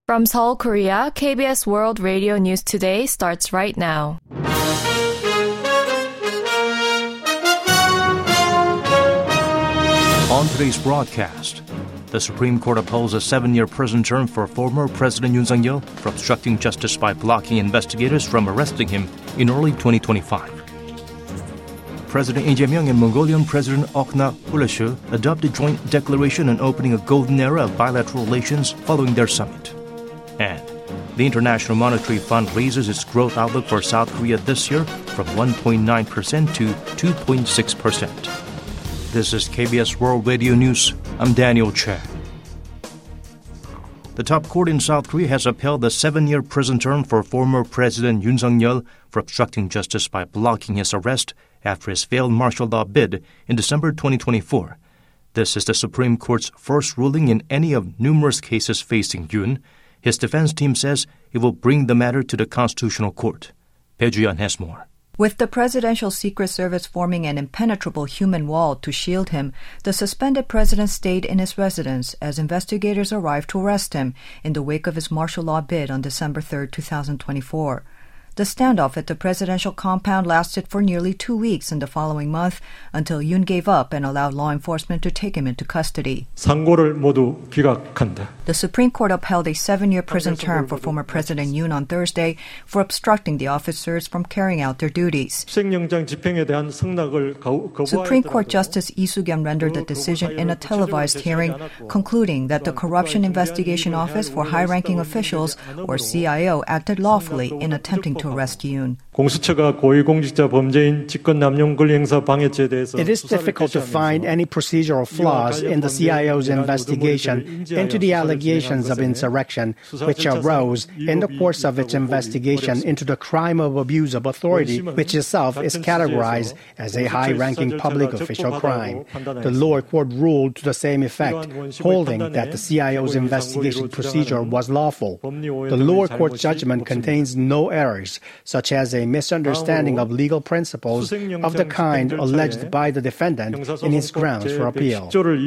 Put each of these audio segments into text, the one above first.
From Seoul, Korea, KBS World Radio News Today starts right now. On today's broadcast, the Supreme Court upholds a 7-year prison term for former President Yoon Suk-yeol for obstructing justice by blocking investigators from arresting him in early 2025. President Lee Jae-myung and Mongolian President Ok Na-Hurasu adopted a joint declaration on opening a golden era of bilateral relations following their summit. And the International Monetary Fund raises its growth outlook for South Korea this year from 1.9% to 2.6%. This is KBS World Radio News. I'm Daniel Che. The top court in South Korea has upheld the 7-year prison term for former President Yoon Suk-yeol for obstructing justice by blocking his arrest after his failed martial law bid in December 2024. This is the Supreme Court's first ruling in any of numerous cases facing Yoon. His defense team says it will bring the matter to the Constitutional Court. Bae Ju-yeon has more. With the Presidential Secret Service forming an impenetrable human wall to shield him, the suspended president stayed in his residence as investigators arrived to arrest him in the wake of his martial law bid on December 3, 2024. The standoff at the presidential compound lasted for nearly 2 weeks in the following month until Yoon gave up and allowed law enforcement to take him into custody. 상고를 모두 기각한다. The Supreme Court upheld a 7-year prison term for former President Yoon on Thursday for obstructing the officers from carrying out their duties. 수행영장 집행에 대한 승낙을 Supreme Court Justice Lee Soo-gyum rendered the decision in a televised hearing, concluding that the Corruption Investigation Office for High-Ranking Officials, or CIO, acted lawfully in attempting to arrest Yoon. 공수처가 고위공직자 범죄인 직권남용 권리행사 방해죄에 대해서 It is difficult to find any procedural flaws in the CIO's investigation into the allegations of insurrection, which arose in the course of its investigation into the crime of abuse of authority, which itself is categorized as a high-ranking public official crime. The lower court ruled to the same effect, holding that the CIO's investigation procedure was lawful. The lower court judgment contains no errors, such as a misunderstanding of legal principles of the kind alleged by the defendant in his grounds for appeal.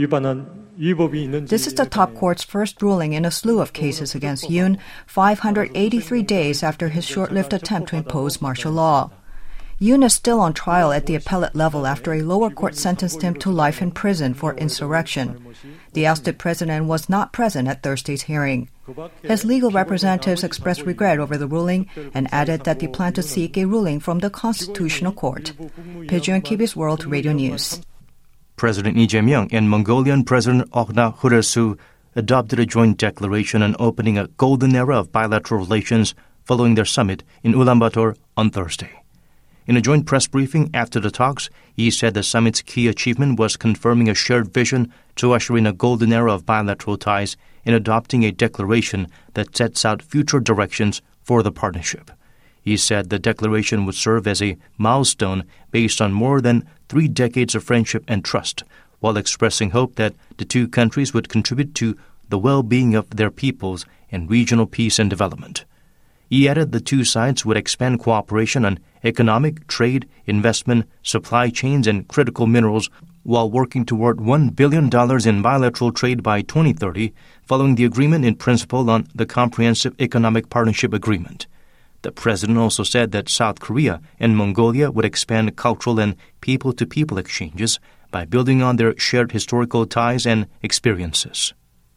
This is the top court's first ruling in a slew of cases against Yoon, 583 days after his short-lived attempt to impose martial law. Yoon is still on trial at the appellate level after a lower court sentenced him to life in prison for insurrection. The ousted president was not present at Thursday's hearing. His legal representatives expressed regret over the ruling and added that they plan to seek a ruling from the Constitutional Court. Bae Ju-yeon, KBS World Radio News. President Lee Jae-myung and Mongolian President Ok Na-Hurasu adopted a joint declaration on opening a golden era of bilateral relations following their summit in Ulaanbaatar on Thursday. In a joint press briefing after the talks, he said the summit's key achievement was confirming a shared vision to usher in a golden era of bilateral ties and adopting a declaration that sets out future directions for the partnership. He said the declaration would serve as a milestone based on more than 3 decades of friendship and trust, while expressing hope that the two countries would contribute to the well-being of their peoples and regional peace and development. He added the two sides would expand cooperation on economic, trade, investment, supply chains, and critical minerals while working toward $1 billion in bilateral trade by 2030, following the agreement in principle on the Comprehensive Economic Partnership Agreement. The president also said that South Korea and Mongolia would expand cultural and people-to-people exchanges by building on their shared historical ties and experiences.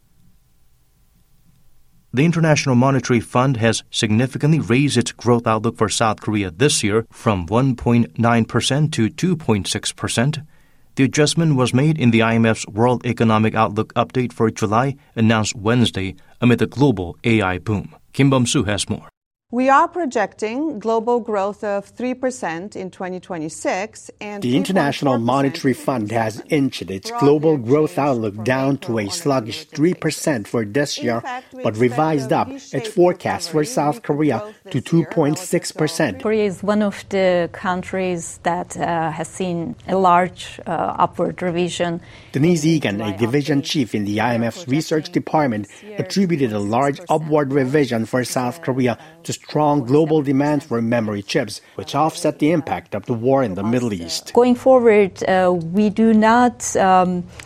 The International Monetary Fund has significantly raised its growth outlook for South Korea this year from 1.9% to 2.6%. The adjustment was made in the IMF's World Economic Outlook update for July, announced Wednesday amid the global AI boom. Kim Bum-soo has more. We are projecting global growth of 3% in 2026 and the International Monetary Fund has inched its global growth outlook down to a sluggish 3% for this year, but revised up its forecast for South Korea to 2.6%. Korea is one of the countries that has seen a large upward revision. Denise Egan, a division chief in the IMF's research department, attributed a large upward revision for South Korea to strong global demand for memory chips, which offset the impact of the war in the Middle East. Going forward, we do not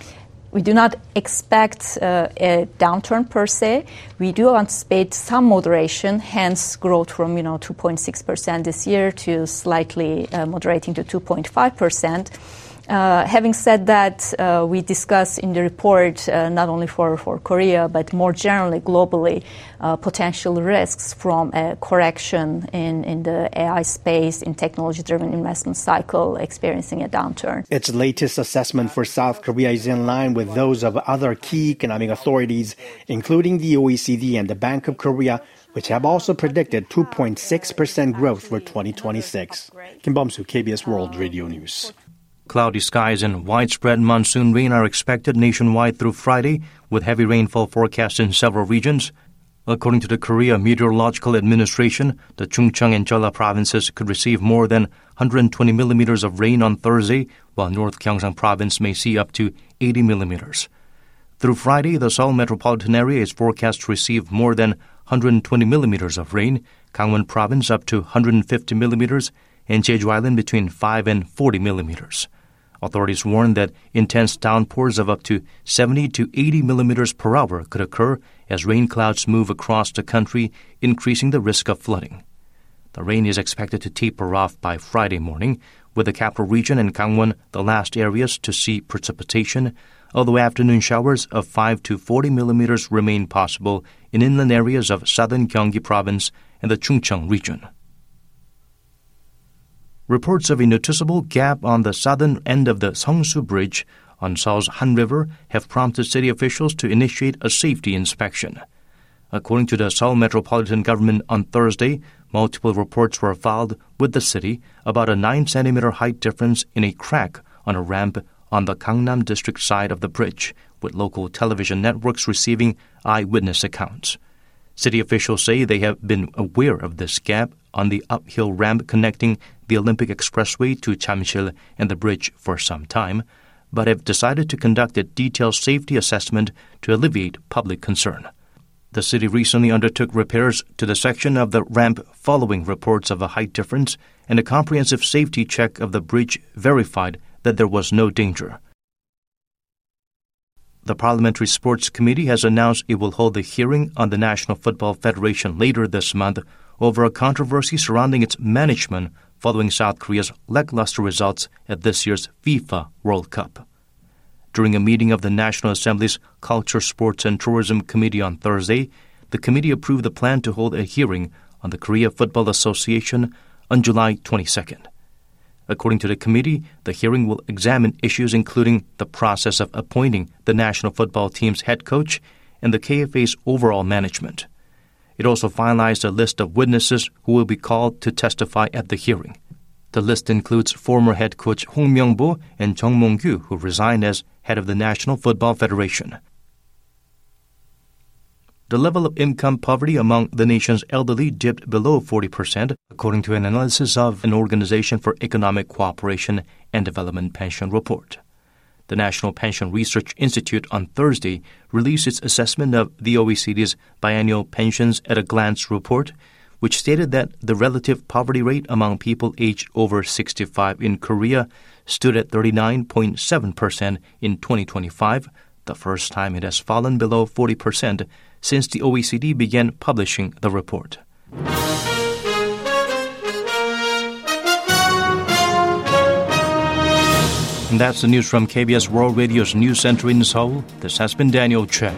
We do not expect a downturn per se. We do anticipate some moderation, hence growth from 2.6% this year to slightly moderating to 2.5%. Having said that, we discuss in the report, not only for Korea, but more generally globally, potential risks from a correction in the AI space, in technology-driven investment cycle, experiencing a downturn. Its latest assessment for South Korea is in line with those of other key economic authorities, including the OECD and the Bank of Korea, which have also predicted 2.6% growth for 2026. Kim Bum-soo, KBS World Radio News. Cloudy skies and widespread monsoon rain are expected nationwide through Friday, with heavy rainfall forecast in several regions. According to the Korea Meteorological Administration, the Chungcheong and Jeolla provinces could receive more than 120 millimeters of rain on Thursday, while North Gyeongsang province may see up to 80 millimeters. Through Friday, the Seoul metropolitan area is forecast to receive more than 120 millimeters of rain, Gangwon province up to 150 millimeters, and Jeju Island between 5 and 40 millimeters. Authorities warn that intense downpours of up to 70 to 80 millimeters per hour could occur as rain clouds move across the country, increasing the risk of flooding. The rain is expected to taper off by Friday morning, with the capital region and Gangwon the last areas to see precipitation, although afternoon showers of 5 to 40 millimeters remain possible in inland areas of southern Gyeonggi province and the Chungcheong region. Reports of a noticeable gap on the southern end of the Seongsu Bridge on Seoul's Han River have prompted city officials to initiate a safety inspection. According to the Seoul Metropolitan Government on Thursday, multiple reports were filed with the city about a 9-centimeter height difference in a crack on a ramp on the Gangnam District side of the bridge, with local television networks receiving eyewitness accounts. City officials say they have been aware of this gap on the uphill ramp connecting the Olympic Expressway to Jamsil and the bridge for some time, but have decided to conduct a detailed safety assessment to alleviate public concern. The city recently undertook repairs to the section of the ramp following reports of a height difference, and a comprehensive safety check of the bridge verified that there was no danger. The Parliamentary Sports Committee has announced it will hold a hearing on the National Football Federation later this month over a controversy surrounding its management following South Korea's lackluster results at this year's FIFA World Cup. During a meeting of the National Assembly's Culture, Sports and Tourism Committee on Thursday, the committee approved the plan to hold a hearing on the Korea Football Association on July 22nd. According to the committee, the hearing will examine issues including the process of appointing the national football team's head coach and the KFA's overall management. It also finalized a list of witnesses who will be called to testify at the hearing. The list includes former head coach Hong Myung-bo and Jung Mong-gyu, who resigned as head of the National Football Federation. The level of income poverty among the nation's elderly dipped below 40%, according to an analysis of an Organization for Economic Cooperation and Development pension report. The National Pension Research Institute on Thursday released its assessment of the OECD's biennial Pensions at a Glance report, which stated that the relative poverty rate among people aged over 65 in Korea stood at 39.7% in 2025, the first time it has fallen below 40% since the OECD began publishing the report. And that's the news from KBS World Radio's News Center in Seoul. This has been Daniel Chen.